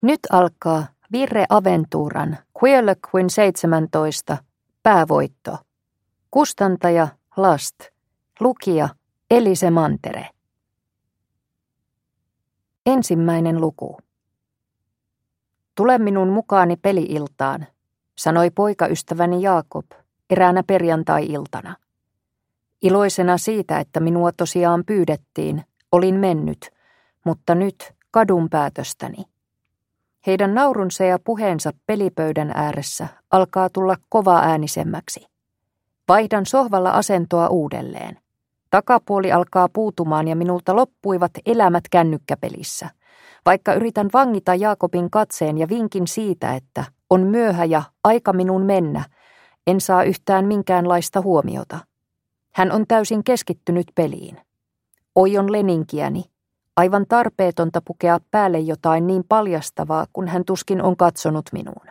Nyt alkaa Virre Aventuran Queerlöquin 17 päävoitto. Kustantaja Last. Lukija Elise Mantere. Ensimmäinen luku. Tule minun mukaani peli-iltaan, sanoi poikaystäväni Jaakob eräänä perjantai-iltana. Iloisena siitä, että minua tosiaan pyydettiin, olin mennyt, mutta nyt kadun päätöstäni. Heidän naurunsa ja puheensa pelipöydän ääressä alkaa tulla kovaäänisemmäksi. Vaihdan sohvalla asentoa uudelleen. Takapuoli alkaa puutumaan ja minulta loppuivat elämät kännykkäpelissä, vaikka yritän vangita Jaakobin katseen ja vinkin siitä, että on myöhä ja aika minun mennä, en saa yhtään minkäänlaista huomiota. Hän on täysin keskittynyt peliin. Oion leninkiäni, aivan tarpeetonta pukea päälle jotain niin paljastavaa, kun hän tuskin on katsonut minuun.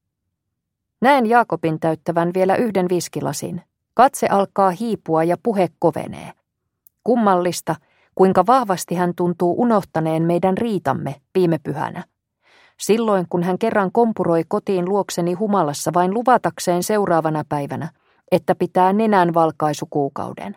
Näen Jaakobin täyttävän vielä yhden viskilasin. Katse alkaa hiipua ja puhe kovenee. Kummallista, kuinka vahvasti hän tuntuu unohtaneen meidän riitamme viime pyhänä. Silloin, kun hän kerran kompuroi kotiin luokseni humalassa vain luvatakseen seuraavana päivänä, että pitää nenän valkaisukuukauden.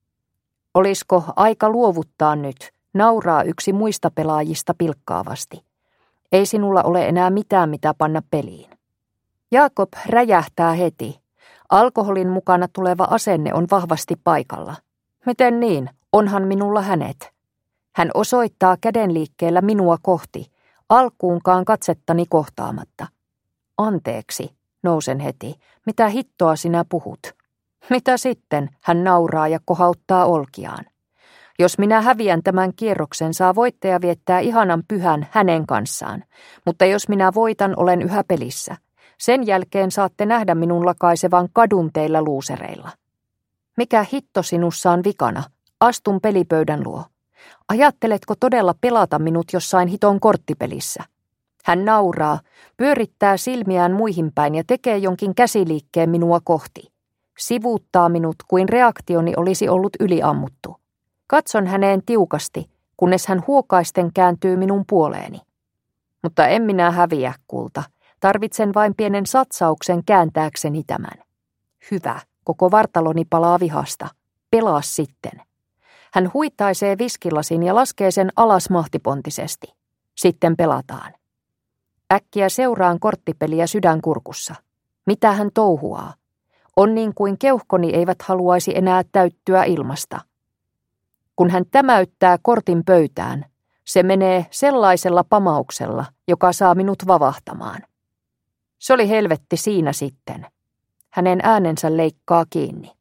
Olisiko aika luovuttaa nyt, nauraa yksi muista pelaajista pilkkaavasti. Ei sinulla ole enää mitään, mitä panna peliin. Jaakob räjähtää heti. Alkoholin mukana tuleva asenne on vahvasti paikalla. Miten niin? Onhan minulla hänet. Hän osoittaa kädenliikkeellä minua kohti, alkuunkaan katsettani kohtaamatta. Anteeksi, nousen heti. Mitä hittoa sinä puhut? Mitä sitten? Hän nauraa ja kohauttaa olkiaan. Jos minä häviän tämän kierroksen, saa voittaja viettää ihanan pyhän hänen kanssaan. Mutta jos minä voitan, olen yhä pelissä. Sen jälkeen saatte nähdä minun lakaisevan kadun teillä luusereilla. Mikä hitto sinussa on vikana? Astun pelipöydän luo. Ajatteletko todella pelata minut jossain hiton korttipelissä? Hän nauraa, pyörittää silmiään muihin päin ja tekee jonkin käsiliikkeen minua kohti. Sivuuttaa minut kuin reaktioni olisi ollut yliammuttu. Katson häneen tiukasti, kunnes hän huokaisten kääntyy minun puoleeni. Mutta en minä häviä, kulta. Tarvitsen vain pienen satsauksen kääntääkseni tämän. Hyvä, koko vartaloni palaa vihasta. Pelaa sitten. Hän huitaisee viskilasin ja laskee sen alas mahtipontisesti. Sitten pelataan. Äkkiä seuraan korttipeliä sydänkurkussa. Mitä hän touhuaa? On niin kuin keuhkoni eivät haluaisi enää täyttyä ilmasta. Kun hän tämäyttää kortin pöytään, se menee sellaisella pamauksella, joka saa minut vavahtamaan. Se oli helvetti siinä sitten. Hänen äänensä leikkaa kiinni.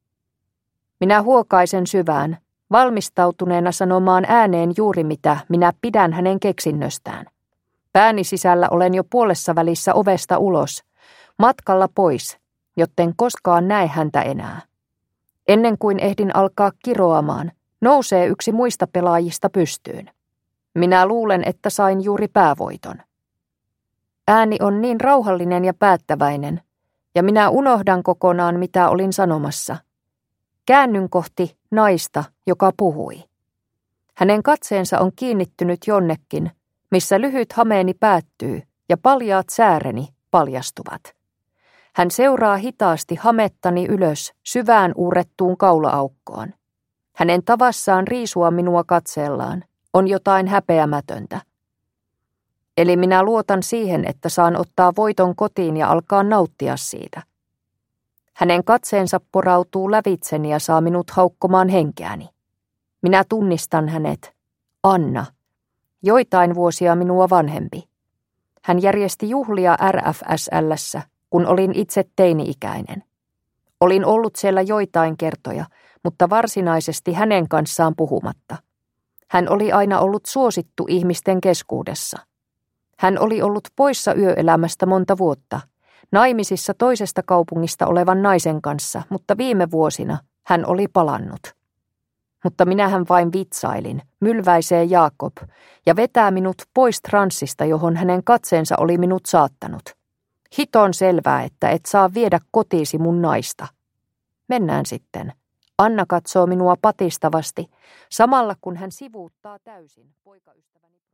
Minä huokaisen syvään, valmistautuneena sanomaan ääneen juuri mitä minä pidän hänen keksinnöstään. Pääni sisällä olen jo puolessa välissä ovesta ulos, matkalla pois, jotten koskaan näe häntä enää. Ennen kuin ehdin alkaa kiroamaan, nousee yksi muista pelaajista pystyyn. Minä luulen, että sain juuri päävoiton. Ääni on niin rauhallinen ja päättäväinen, ja minä unohdan kokonaan, mitä olin sanomassa. Käännyn kohti naista, joka puhui. Hänen katseensa on kiinnittynyt jonnekin, missä lyhyt hameeni päättyy ja paljaat sääreni paljastuvat. Hän seuraa hitaasti hamettani ylös syvään uurrettuun kaulaaukkoon. Hänen tavassaan riisua minua katseellaan on jotain häpeämätöntä. Eli minä luotan siihen, että saan ottaa voiton kotiin ja alkaa nauttia siitä. Hänen katseensa porautuu lävitseni ja saa minut haukkomaan henkeäni. Minä tunnistan hänet. Anna. Joitain vuosia minua vanhempi. Hän järjesti juhlia RFSL:ssä, kun olin itse teini-ikäinen. Olin ollut siellä joitain kertoja, mutta varsinaisesti hänen kanssaan puhumatta. Hän oli aina ollut suosittu ihmisten keskuudessa. Hän oli ollut poissa yöelämästä monta vuotta, naimisissa toisesta kaupungista olevan naisen kanssa, mutta viime vuosina hän oli palannut. Mutta minähän vain vitsailin, mylväisee Jaakob, ja vetää minut pois transsista, johon hänen katseensa oli minut saattanut. Hiton selvää, että et saa viedä kotiisi mun naista. Mennään sitten. Anna katsoo minua patistavasti, samalla kun hän sivuuttaa täysin poikaystäväni.